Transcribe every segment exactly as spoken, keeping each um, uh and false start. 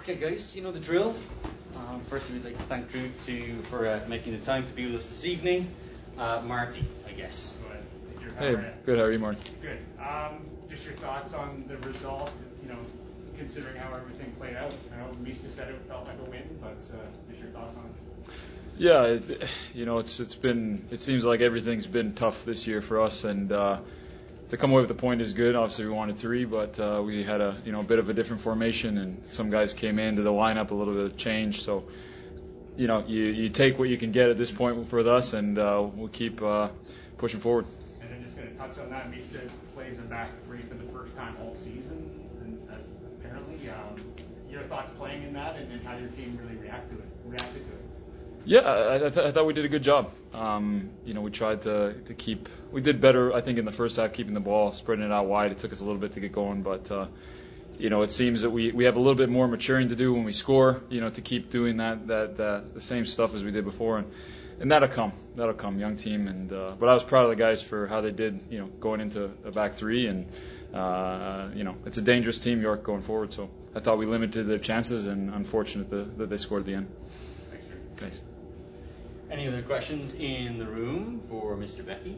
Okay, guys, you know the drill. Um, firstly, we'd like to thank Drew to, for uh, making the time to be with us this evening. Uh, Marty, I guess. Go ahead. Drew, how Hey, are you? good. How are you, Marty? Good. Um, just your thoughts on the result, you know, considering how everything played out. I know Mista said it felt like a win, but uh, just your thoughts on it. Yeah, it, you know, it's it's been it seems like everything's been tough this year for us, and uh, to come away with a point is good. Obviously, we wanted three, but uh, we had a you know a bit of a different formation, and some guys came into the lineup, a little bit of change. So, you know, you you take what you can get at this point for us, and uh, we'll keep uh, pushing forward. And then just going to touch on that, Mista plays a back three for the first time all season, and uh, apparently, um, your thoughts playing in that, and, and how your team really react to it, reacted to it. Yeah, I, I, th- I thought we did a good job. Um, you know, we tried to, to keep. We did better, I think, in the first half, keeping the ball, spreading it out wide. It took us a little bit to get going, but uh, you know, it seems that we, we have a little bit more maturing to do when we score. You know, to keep doing that that, that the same stuff as we did before, and and that'll come. That'll come. Young team, and uh, but I was proud of the guys for how they did. You know, going into a back three, and uh, you know, it's a dangerous team, York, going forward. So I thought we limited their chances, and unfortunate that, that they scored at the end. Thanks, Drew. Thanks. Any other questions in the room for Mister Becky?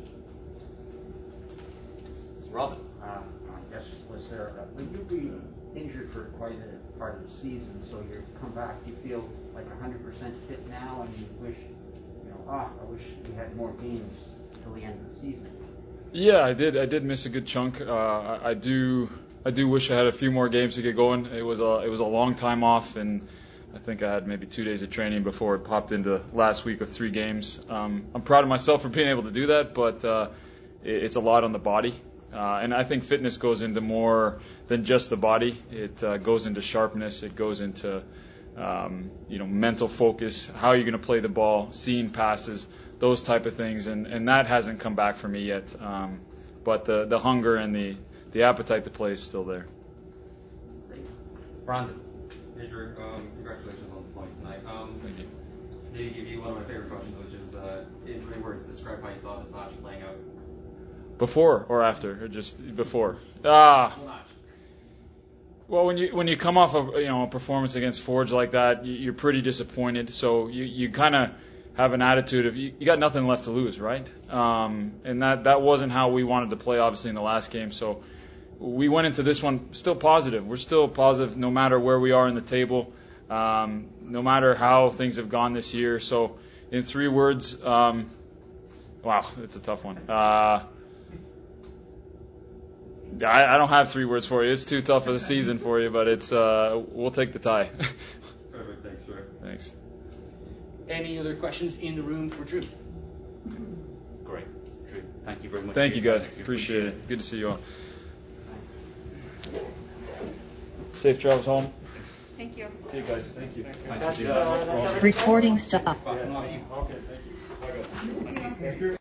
Robin. Uh, I guess was there. Uh, will you be injured for quite a part of the season? So you come back, you feel like one hundred percent fit now, and you wish, you know, ah, I wish we had more games till the end of the season. Yeah, I did. I did miss a good chunk. Uh, I, I do. I do wish I had a few more games to get going. It was a. It was a long time off, and I think I had maybe two days of training before it popped into last week of three games. Um, I'm proud of myself for being able to do that, but uh, it, it's a lot on the body. Uh, and I think fitness goes into more than just the body. It uh, goes into sharpness. It goes into um, you know mental focus, how you're going to play the ball, seeing passes, those type of things. And, and that hasn't come back for me yet. Um, but the, the hunger and the, the appetite to play is still there. Brandon. Hey Drew, um, congratulations on the point tonight. Um, Thank you. maybe give you one of my favorite questions, which is, uh, in three words, describe how you saw this match playing out. Before or after, or just before? Ah. Well, when you when you come off of you know a performance against Forge like that, you, you're pretty disappointed. So you, you kind of have an attitude of you, you got nothing left to lose, right? Um, and that that wasn't how we wanted to play, obviously, in the last game. So we went into this one still positive. We're still positive no matter where we are in the table, um, no matter how things have gone this year. So in three words, um, wow, it's a tough one. Uh, I, I don't have three words for you. It's too tough of a season for you, but it's uh, we'll take the tie. Perfect, thanks Drew. Thanks. Any other questions in the room for Drew? Great. Drew, thank you very much. Thank for you your guys. time. Appreciate it. Good to see you all. Safe travels home. Thank you. See you guys. Thank you. Thanks, guys. Recording stop. Okay, thank you. Bye, guys. Thank you.